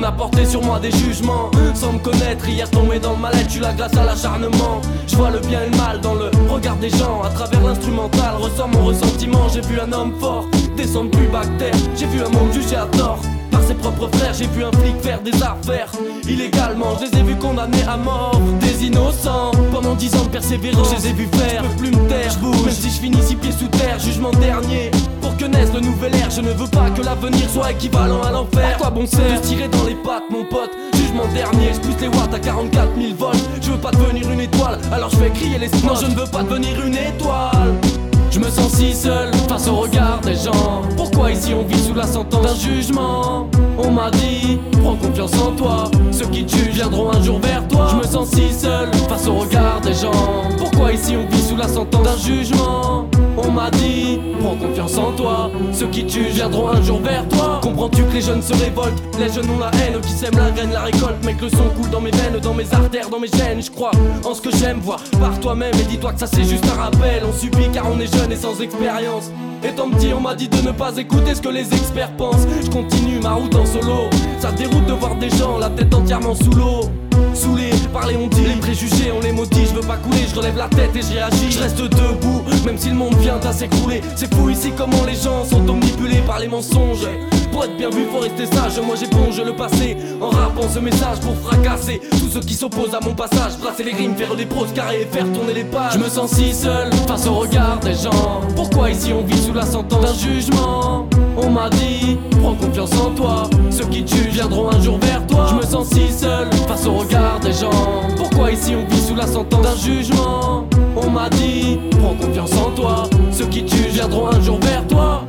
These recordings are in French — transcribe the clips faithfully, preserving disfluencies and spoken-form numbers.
a porté sur moi des jugements. Sans me connaître, hier tombé dans le mal-être, je suis là grâce à l'acharnement. Je vois le bien et le mal dans le regard des gens. À travers l'instrumental, ressens mon ressentiment. J'ai vu un homme fort descendre plus bas que terre. J'ai vu un monde jugé à tort par ses propres frères. J'ai vu un flic faire des affaires illégalement. Je les ai vus condamnés à mort, des innocents. Pendant dix ans de persévérance, je les ai vus faire. Je peux plus me taire, même si je finis six pieds sous terre. Jugement dernier, pour que naisse le nouvel ère. Je ne veux pas que l'avenir soit équivalent à l'enfer. À quoi bon sert de se tirer dans les pattes, mon pote? Jugement dernier, je pousse les watts à quarante-quatre mille volts. Je veux pas devenir une étoile, alors je fais crier les spots. Non, je ne veux pas devenir une étoile. Je me sens si seul face au regard des gens. Pourquoi ici on vit sous la sentence d'un jugement? On m'a dit, prends confiance en toi. Ceux qui te jugent viendront un jour vers toi. Je me sens si seul face au regard des gens. Pourquoi ici on vit sous la sentence d'un jugement? On m'a dit, prends confiance en toi. Ceux qui te jugent viendront un jour vers toi. Comprends-tu que les jeunes se révoltent? Les jeunes ont la haine, qui sèment la graine, la récolte. Mec, le son coule dans mes veines, dans mes artères, dans mes gènes. Je crois en ce que j'aime, voir par toi-même. Et dis-toi que ça c'est juste un rappel. On subit car on est jeune et sans expérience. Étant petit, on m'a dit de ne pas écouter ce que les experts pensent. Je continue ma route en solo. Ça déroute de voir des gens la tête entièrement sous l'eau. Saoulé par les on dit, les préjugés, on les maudit. Je veux pas couler, je relève la tête et j'y réagis. Je reste debout, même si le monde vient à s'écrouler. C'est fou ici comment les gens sont omnibulés par les mensonges. Pour être bien vu, faut rester sage. Moi j'éponge le passé en rappant ce message pour fracasser tous ceux qui s'opposent à mon passage. Brasser les rimes, faire des proses carrées et faire tourner les pages. Je me sens si seul face au regard des gens. Pourquoi ici on vit sous la sentence d'un jugement? On m'a dit, prends confiance en toi. Ceux qui te jugent viendront un jour vers toi. Je me sens si seul face au regard des gens. Pourquoi ici on vit sous la sentence d'un jugement? On m'a dit, prends confiance en toi. Ceux qui te jugent viendront un jour vers toi.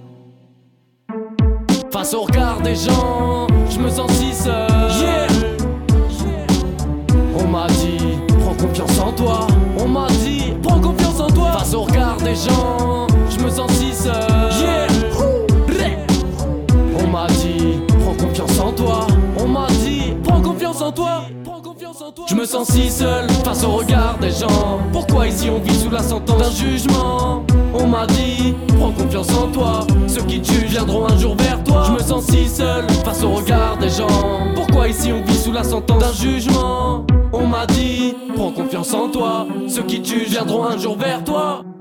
Face au regard des gens, je me sens si seul. Yeah. On m'a dit, prends confiance en toi. On m'a dit, prends confiance en toi. Face au regard des gens, je me sens si seul. Yeah. On m'a dit, prends confiance en toi. On m'a dit, prends confiance en toi. Je me sens si seul face au regard des gens. Pourquoi ici on vit sous la sentence d'un jugement? On m'a dit, prends confiance en toi. Ceux qui te jugent viendront un jour vers toi. Je me sens si seul face au regard des gens. Pourquoi ici on vit sous la sentence d'un jugement? On m'a dit, prends confiance en toi. Ceux qui te jugent viendront un jour vers toi.